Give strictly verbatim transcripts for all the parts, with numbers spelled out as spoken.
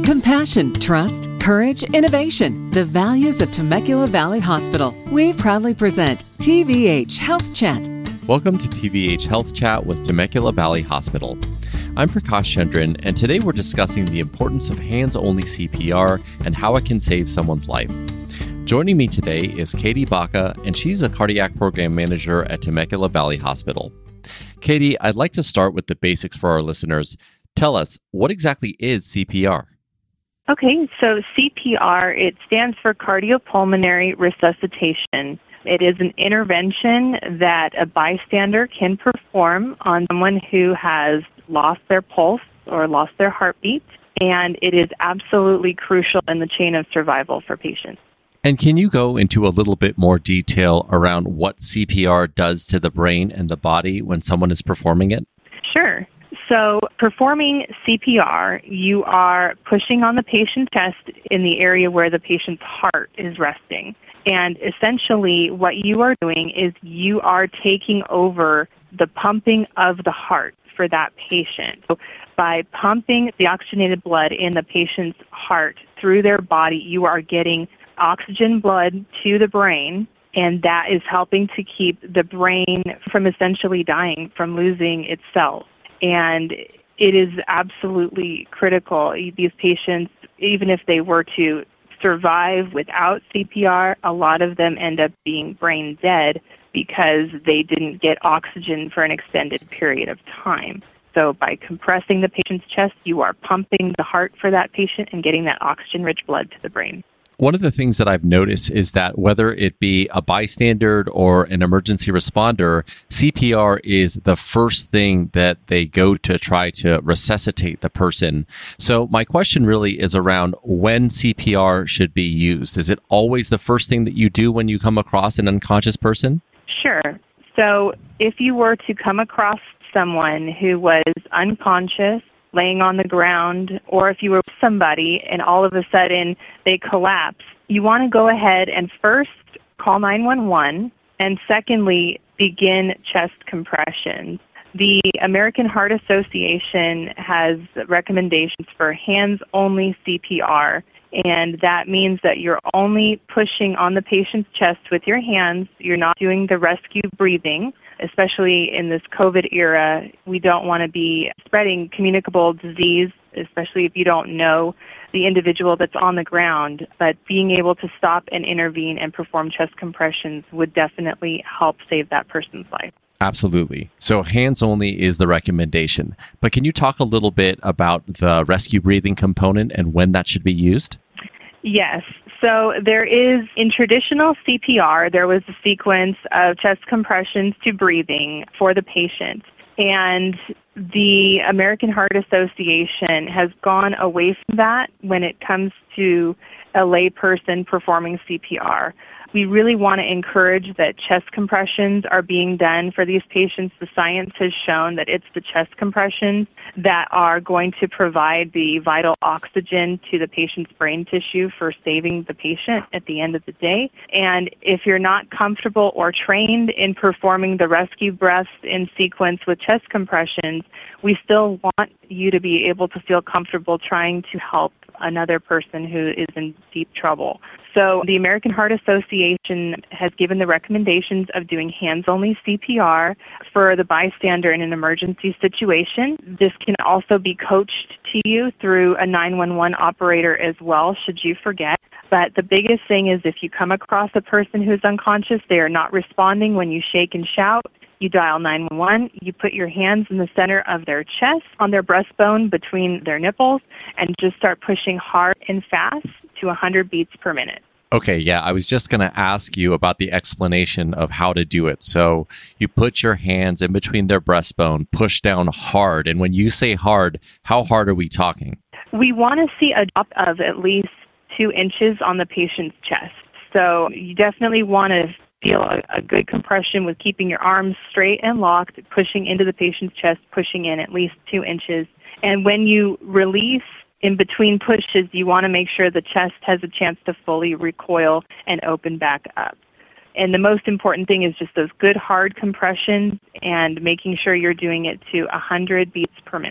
Compassion, trust, courage, innovation. The values of Temecula Valley Hospital. We proudly present T V H Health Chat. Welcome to T V H Health Chat with Temecula Valley Hospital. I'm Prakash Chandran, and today we're discussing the importance of hands-only C P R and how it can save someone's life. Joining me today is Katie Baca, and she's a cardiac program manager at Temecula Valley Hospital. Katie, I'd like to start with the basics for our listeners. Tell us, what exactly is C P R? Okay, so C P R, it stands for cardiopulmonary resuscitation. It is an intervention that a bystander can perform on someone who has lost their pulse or lost their heartbeat, and it is absolutely crucial in the chain of survival for patients. And can you go into a little bit more detail around what C P R does to the brain and the body when someone is performing it? Sure. So performing C P R, you are pushing on the patient's chest in the area where the patient's heart is resting. And essentially what you are doing is you are taking over the pumping of the heart for that patient. So by pumping the oxygenated blood in the patient's heart through their body, you are getting oxygen blood to the brain, and that is helping to keep the brain from essentially dying, from losing its cells. And it is absolutely critical. These patients, even if they were to survive without C P R, a lot of them end up being brain dead because they didn't get oxygen for an extended period of time. So by compressing the patient's chest, you are pumping the heart for that patient and getting that oxygen-rich blood to the brain. One of the things that I've noticed is that whether it be a bystander or an emergency responder, C P R is the first thing that they go to try to resuscitate the person. So my question really is around when C P R should be used. Is it always the first thing that you do when you come across an unconscious person? Sure. So if you were to come across someone who was unconscious, laying on the ground, or if you were with somebody and all of a sudden they collapse, you want to go ahead and first call nine one one, and secondly, begin chest compressions. The American Heart Association has recommendations for hands-only C P R, and that means that you're only pushing on the patient's chest with your hands. You're not doing the rescue breathing. Especially in this COVID era, we don't want to be spreading communicable disease, especially if you don't know the individual that's on the ground. But being able to stop and intervene and perform chest compressions would definitely help save that person's life. Absolutely. So hands only is the recommendation. But can you talk a little bit about the rescue breathing component and when that should be used? Yes. So there is, in traditional C P R, there was a sequence of chest compressions to breathing for the patient. And the American Heart Association has gone away from that when it comes to a layperson performing C P R. We really want to encourage that chest compressions are being done for these patients. The science has shown that it's the chest compressions that are going to provide the vital oxygen to the patient's brain tissue for saving the patient at the end of the day. And if you're not comfortable or trained in performing the rescue breaths in sequence with chest compressions, we still want you to be able to feel comfortable trying to help another person who is in deep trouble. So the American Heart Association has given the recommendations of doing hands-only C P R for the bystander in an emergency situation. This can also be coached to you through a nine one one operator as well, should you forget. But the biggest thing is if you come across a person who's unconscious, they are not responding when you shake and shout, you dial nine one one, you put your hands in the center of their chest, on their breastbone between their nipples, and just start pushing hard and fast to one hundred beats per minute. Okay, yeah, I was just going to ask you about the explanation of how to do it. So you put your hands in between their breastbone, push down hard. And when you say hard, how hard are we talking? We want to see a drop of at least two inches on the patient's chest. So you definitely want to feel a, a good compression with keeping your arms straight and locked, pushing into the patient's chest, pushing in at least two inches. And when you release in between pushes, you want to make sure the chest has a chance to fully recoil and open back up. And the most important thing is just those good hard compressions and making sure you're doing it to one hundred beats per minute.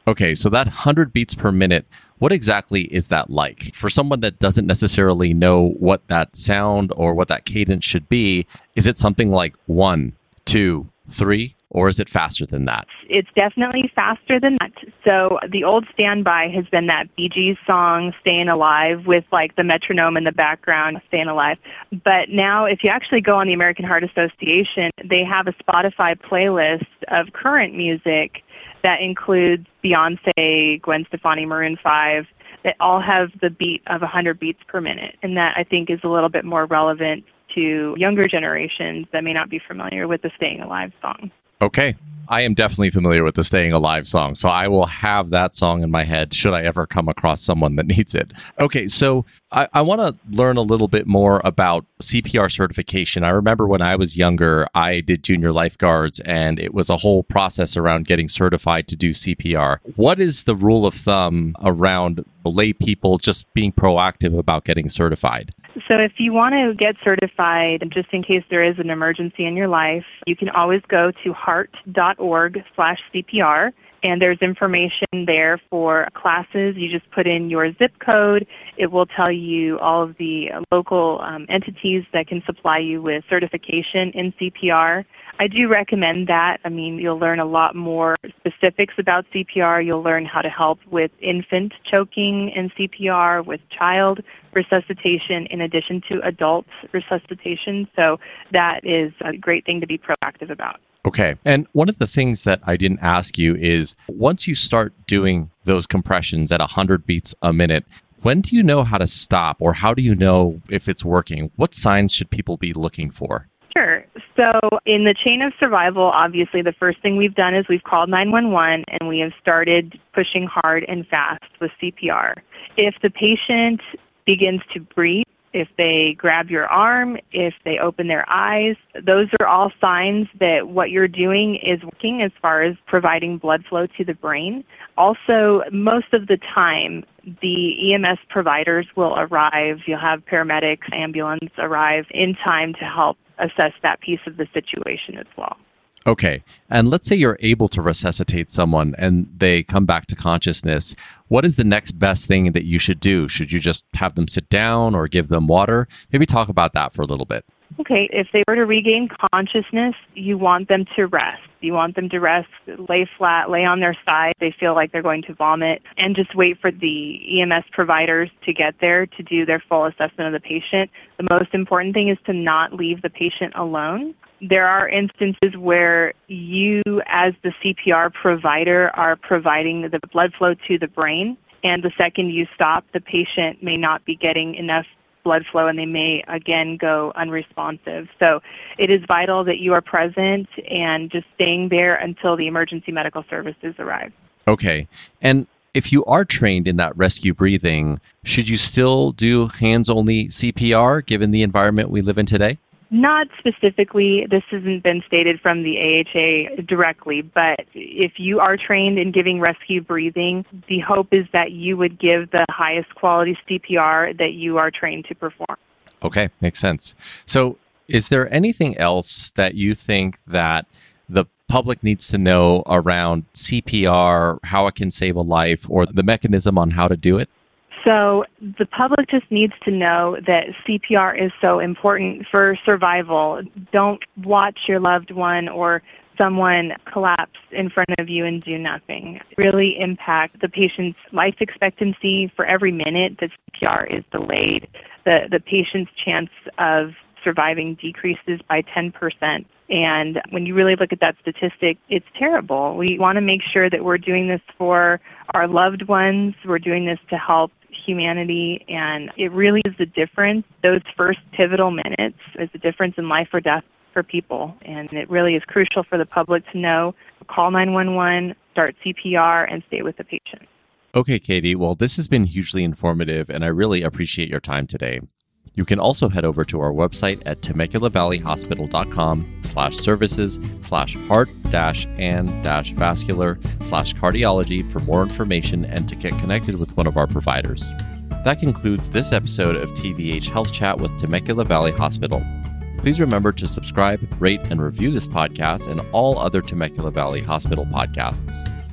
Okay, so that one hundred beats per minute, what exactly is that like? For someone that doesn't necessarily know what that sound or what that cadence should be, is it something like one, two, three, or is it faster than that? It's definitely faster than that. So the old standby has been that Bee Gees song, Staying Alive, with like the metronome in the background, Staying Alive. But now if you actually go on the American Heart Association, they have a Spotify playlist of current music that includes Beyonce, Gwen Stefani, Maroon five, that all have the beat of one hundred beats per minute. And that, I think, is a little bit more relevant to younger generations that may not be familiar with the Staying Alive song. Okay. I am definitely familiar with the Staying Alive song, so I will have that song in my head should I ever come across someone that needs it. Okay, so I, I want to learn a little bit more about C P R certification. I remember when I was younger, I did junior lifeguards, and it was a whole process around getting certified to do C P R. What is the rule of thumb around lay people just being proactive about getting certified? So if you want to get certified, just in case there is an emergency in your life, you can always go to heart.org slash CPR, and there's information there for classes. You just put in your zip code. It will tell you all of the local um, entities that can supply you with certification in C P R. I do recommend that. I mean, you'll learn a lot more specifics about C P R. You'll learn how to help with infant choking in C P R, with child resuscitation, in addition to adult resuscitation. So that is a great thing to be proactive about. Okay. And one of the things that I didn't ask you is, once you start doing those compressions at one hundred beats a minute, when do you know how to stop, or how do you know if it's working? What signs should people be looking for? Sure. So in the chain of survival, obviously the first thing we've done is we've called nine one one, and we have started pushing hard and fast with C P R. If the patient begins to breathe, if they grab your arm, if they open their eyes, those are all signs that what you're doing is working as far as providing blood flow to the brain. Also, most of the time, the E M S providers will arrive. You'll have paramedics, ambulance arrive in time to help assess that piece of the situation as well. Okay. And let's say you're able to resuscitate someone and they come back to consciousness. What is the next best thing that you should do? Should you just have them sit down or give them water? Maybe talk about that for a little bit. Okay. If they were to regain consciousness, you want them to rest. You want them to rest, lay flat, lay on their side. They feel like they're going to vomit, and just wait for the E M S providers to get there to do their full assessment of the patient. The most important thing is to not leave the patient alone. There are instances where you, as the C P R provider, are providing the blood flow to the brain, and the second you stop, the patient may not be getting enough blood flow, and they may again go unresponsive. So it is vital that you are present and just staying there until the emergency medical services arrive. Okay. And if you are trained in that rescue breathing, should you still do hands-only C P R given the environment we live in today? Not specifically. This hasn't been stated from the A H A directly, but if you are trained in giving rescue breathing, the hope is that you would give the highest quality C P R that you are trained to perform. Okay, makes sense. So is there anything else that you think that the public needs to know around C P R, how it can save a life, or the mechanism on how to do it? So the public just needs to know that C P R is so important for survival. Don't watch your loved one or someone collapse in front of you and do nothing. Really impact the patient's life expectancy. For every minute that C P R is delayed, the, the patient's chance of surviving decreases by ten percent. And when you really look at that statistic, it's terrible. We want to make sure that we're doing this for our loved ones. We're doing this to help humanity, and it really is the difference. Those first pivotal minutes is the difference in life or death for people, and it really is crucial for the public to know. Call nine one one, start C P R, and stay with the patient. Okay, Katie. Well, this has been hugely informative, and I really appreciate your time today. You can also head over to our website at Temecula Valley Hospital dot com slash services slash heart dash and dash vascular slash cardiology for more information and to get connected with one of our providers. That concludes this episode of T V H Health Chat with Temecula Valley Hospital. Please remember to subscribe, rate, and review this podcast and all other Temecula Valley Hospital podcasts.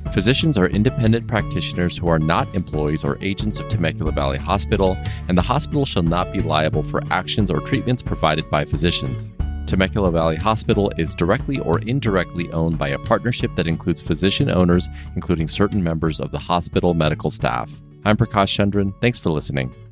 Physicians are independent practitioners who are not employees or agents of Temecula Valley Hospital, and the hospital shall not be liable for actions or treatments provided by physicians. Temecula Valley Hospital is directly or indirectly owned by a partnership that includes physician owners, including certain members of the hospital medical staff. I'm Prakash Chandran. Thanks for listening.